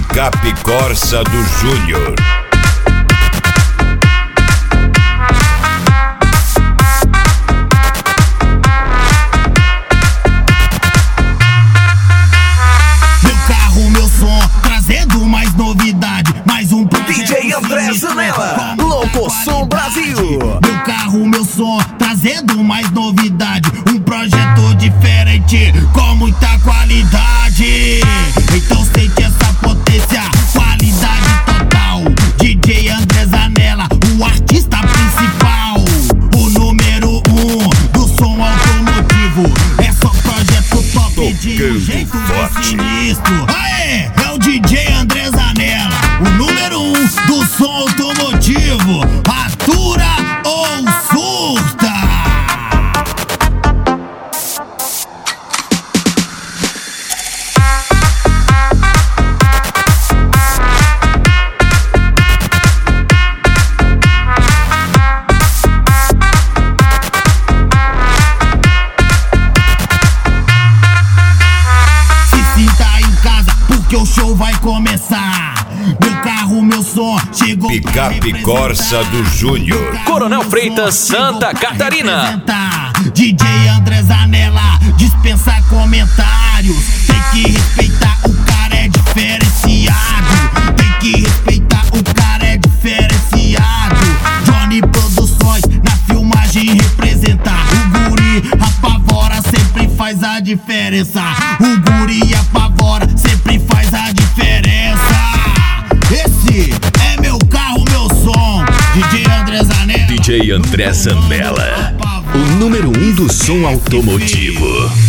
Picape Corsa do Júnior. Meu carro, meu som, trazendo mais novidade, mais um DJ André Zanella, Louco Som Brasil. Meu carro, meu som, trazendo mais novidade, um projeto diferente, com muita qualidade. Então sente essa potência, qualidade total. DJ André Zanella, o artista principal, o número 1 do som automotivo. É só projeto top de um jeito bem sinistro. Aê, é o DJ André Zanella, o número 1 do som automotivo. Atura ou surta? Que o show vai começar. Meu carro, meu som, chegou. Picape Corsa do Júnior. Coronel Freitas, Santa Catarina. DJ André Zanella, dispensa comentários. Tem que respeitar, o cara é diferenciado. Tem que respeitar, o cara é diferenciado. Johnny Produções, na filmagem representar. O guri apavora, sempre faz a diferença. O guri apavora, sempre faz a diferença. Esse é meu carro, meu som. DJ André Zanella. DJ André Zanella, o número 1 do som automotivo.